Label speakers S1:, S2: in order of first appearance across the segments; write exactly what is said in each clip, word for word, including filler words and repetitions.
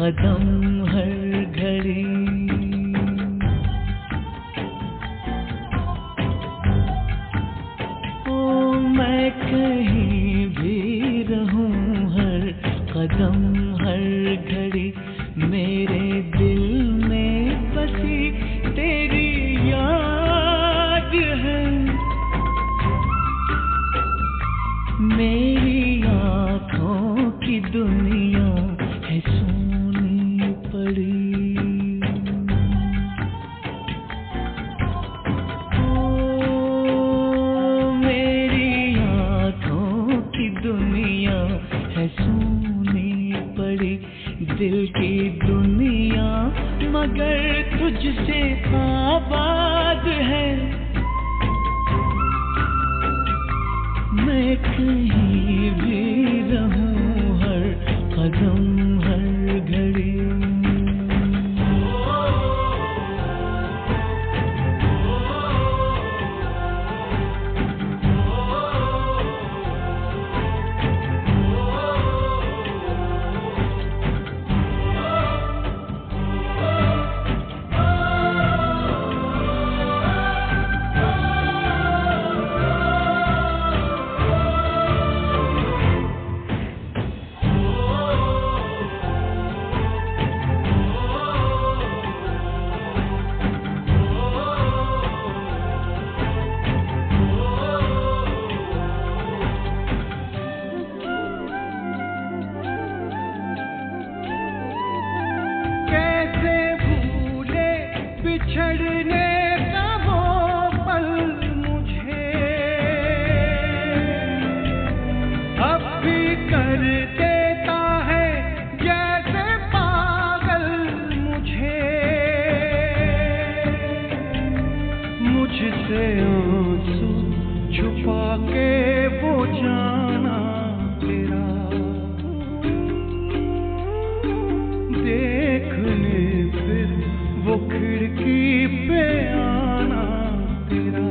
S1: कदम हर घड़ी। ओ मैं कहीं भी रहूं हर कदम हर घड़ी, मेरे दिल में बसी तेरी याद है। मेरी आँखों की दुनिया है सोनी पड़ी। ओ मेरी आँखों की दुनिया है सोनी पड़ी, दिल की दुनिया मगर तुझसे आबाद है। मैं कहीं भी रहूं हर कदम हर घड़ी। बिछड़ने का वो पल मुझे अब भी कर देता है जैसे पागल मुझे। मुझसे आंसू छुपा के वो जाना तेरा, देखने फिर वो खिड़की पे आना तेरा।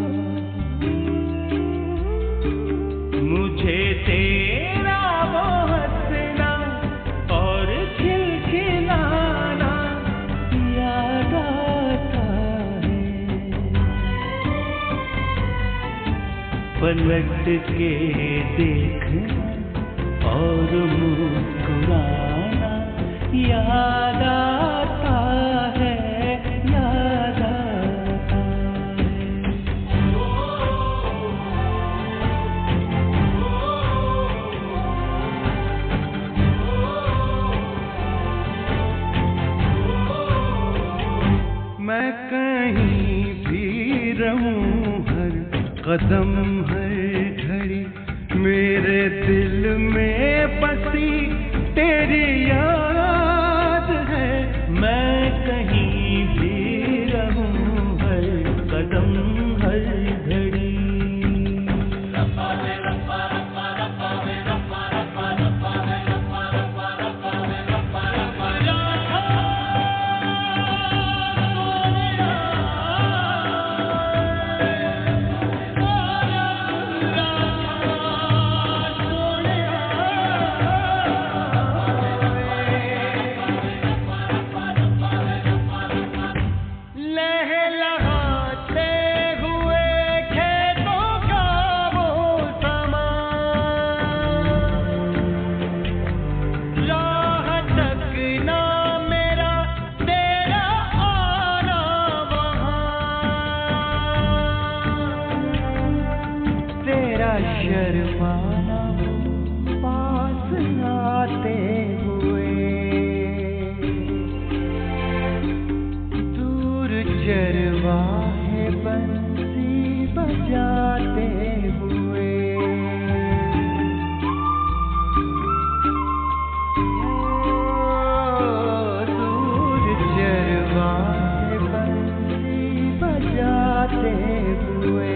S1: मुझे तेरा वो हंसना और खिलखिलाना याद आता है। पलट के देखना और मुस्कुराना याद आता है। मैं कहीं भी रहूं हर कदम हर घड़ी, मेरे दिल में बसी तेरी याद है। मैं कहीं भी रहूं हर कदम हर घड़ी। शर्माना पास आते हुए, दूर चरवाहे बंसी बजाते हुए। दूर चरवाहे बंसी बजाते हुए।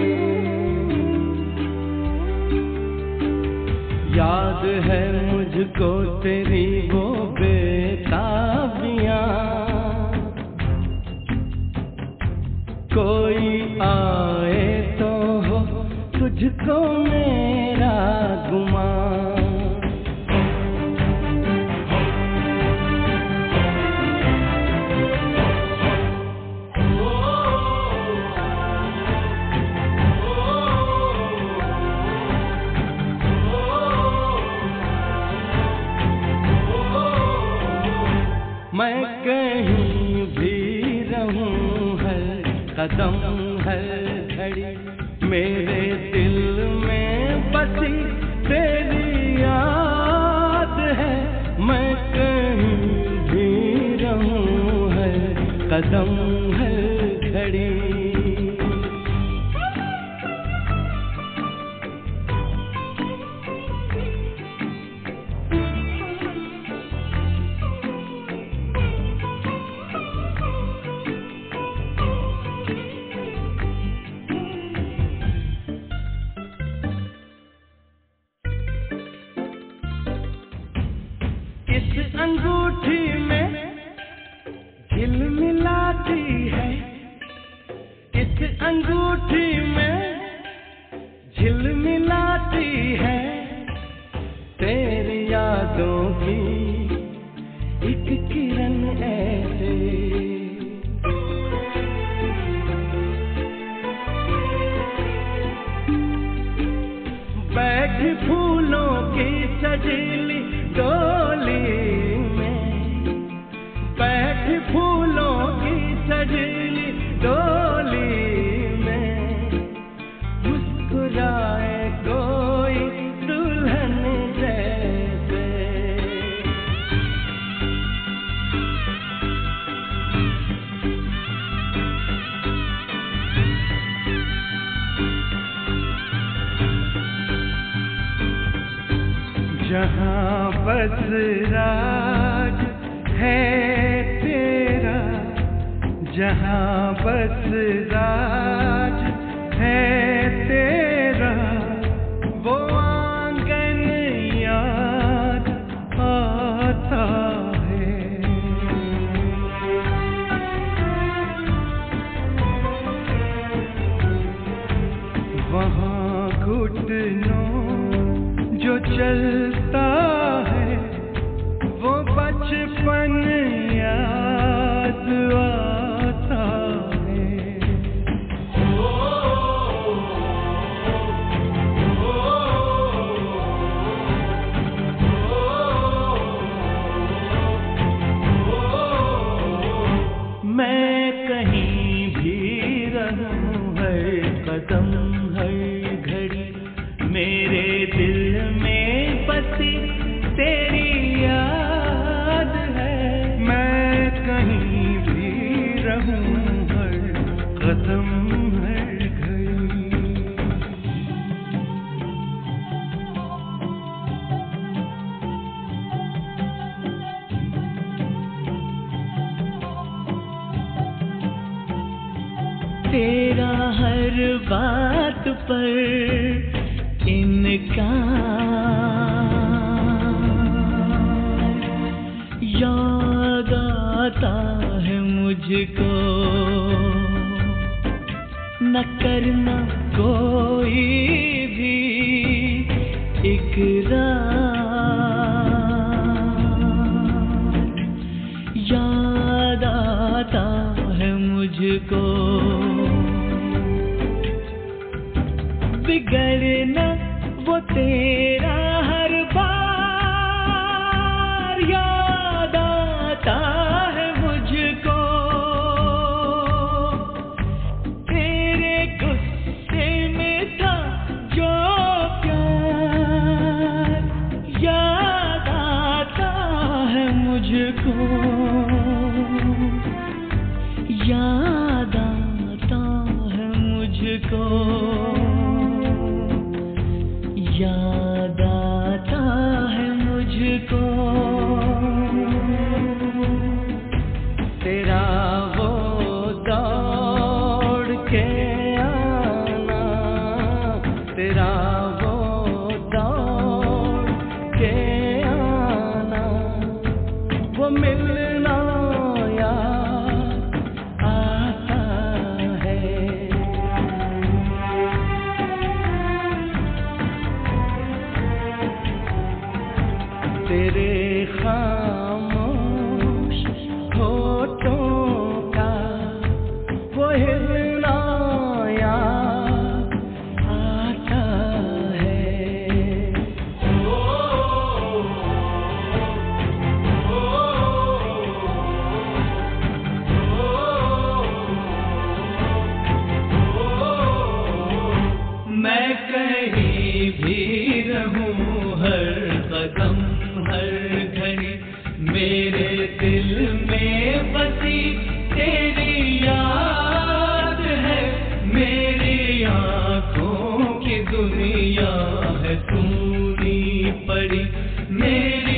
S1: याद है मुझको तेरी वो बेताबियां, कोई आए तो हो तुझको मेरा गुमान। कदम हर घड़ी मेरे दिल में बसी तेरी याद है। मैं कहीं भी रहूं हर कदम हर घड़ी। अंगूठी में झिलमिलाती है, इस अंगूठी में झिलमिलाती है तेरी यादों की एक किरण ऐसे। बैठी फूलों की सजीली डोली फूलों की सजीली डोली में मुस्कुराए कोई दुल्हन जैसे। जहाँ बस राज है तेरा, जहाँ बस राज है तेरा, वो आंगन याद आता है। वहाँ घुटनों जो चलता है वो बचपन याद आता है। मैं कहीं भी रहूं हर कदम हर घड़ी मेरे दिल में बसी तेरी याद है। मैं कहीं भी रहूं हर कदम हर घड़ी। तेरा हर बात पर इनकार, याद आता है मुझको न करना कोई भी इकरार। याद आता है मुझको बिगड़ना वो तेरा हर बार। याद आता है मुझको तेरे गुस्से में था जो प्यार। याद आता है मुझको, याद आता है मुझको, याद आता है मुझको। तेरा वो दौड़ के आना, तेरा वो दौड़ के आना, वो मिलना याद आता है। तेरे खामोश होठों का वो हिलना याद आता है। मेरे